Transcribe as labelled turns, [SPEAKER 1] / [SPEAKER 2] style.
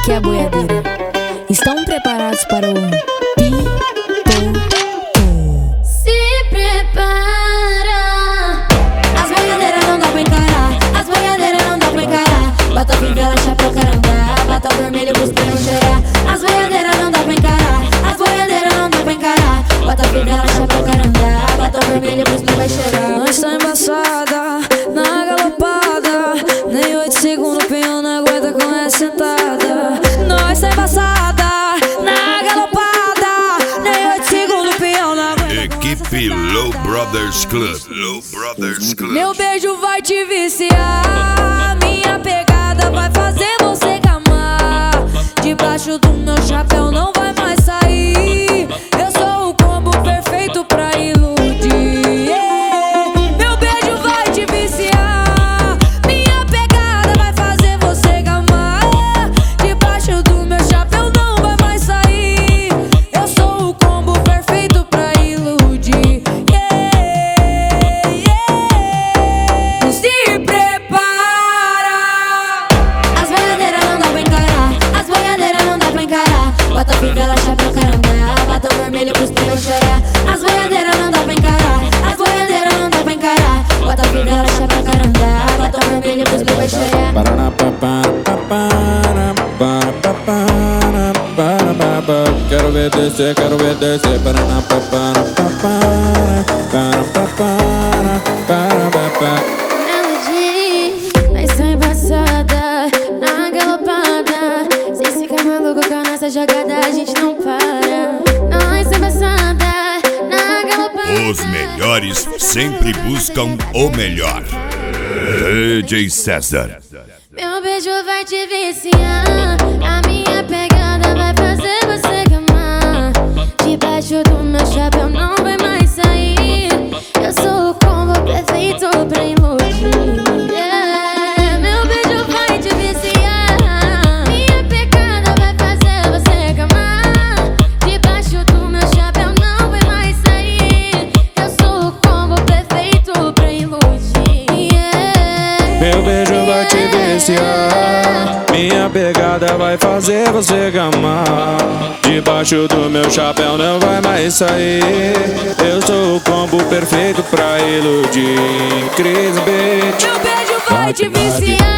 [SPEAKER 1] aqui é a boiadeira. Estão preparados para o Pipoco?
[SPEAKER 2] Se prepara. As boiadeiras não dá pra encarar, as boiadeiras não dá pra encarar. Bota fivela, chapéu, carandá, bota vermelho pros pneus cheirar. As boiadeiras não dá pra encarar, as boiadeiras não dá pra encarar. Bota fivela, chapéu, carandá, bota vermelho pros pneus vai cheirar.
[SPEAKER 1] Nós tá embaçada, na galopada. Nem 8 segundos o peão não aguenta com essa sentada. Nós tá embaçada, na galopada. Nem 8 segundos o peão não aguenta.
[SPEAKER 3] Equipe Low Brothers Club. Low Brothers Club.
[SPEAKER 1] Meu beijo vai te viciar, minha pegada vai fazer você gamar. Debaixo do meu chapéu não vai mais sair. Eu sou o combo perfeito pra iludir. Meu beijo vai te viciar, minha pegada vai fazer você gamar. Debaixo do meu chapéu não vai mais sair. Eu sou o combo perfeito pra iludir. Se prepara.
[SPEAKER 2] As boiadeiras não dá pra encarar, as boiadeiras não dá pra encarar. Bota fivela, chapéu, carandá, bota vermelho pros pneus cheirar. As boiadeiras não dá pra encarar, as boiadeiras não dá pra encarar. Bota fivela, chapéu, carandá, bota vermelho pros pneus vai cheirar.
[SPEAKER 4] Quero ver descer, quero ver descer.
[SPEAKER 2] Melody, nós tá embaçada, na galopada. Cê fica maluco com a nossa jogada, a gente não para. Nós tá embaçada, na galopada.
[SPEAKER 3] Os melhores sempre buscam o melhor. DJ César.
[SPEAKER 2] Meu beijo vai te viciar, a minha pegada vai fazer você gamar. Debaixo do meu chapéu não vai mais sair. Eu sou o combo perfeito pra iludir. Meu beijo vai te viciar, minha pegada vai fazer você gamar. Debaixo do meu chapéu não vai mais sair. Eu sou o combo perfeito pra iludir.
[SPEAKER 4] Meu beijo vai te viciar, minha pegada vai fazer você gamar. Debaixo do meu chapéu não vai mais sair. Eu sou o combo perfeito pra iludir. Cris Beat.
[SPEAKER 1] Meu beijo vai te viciar.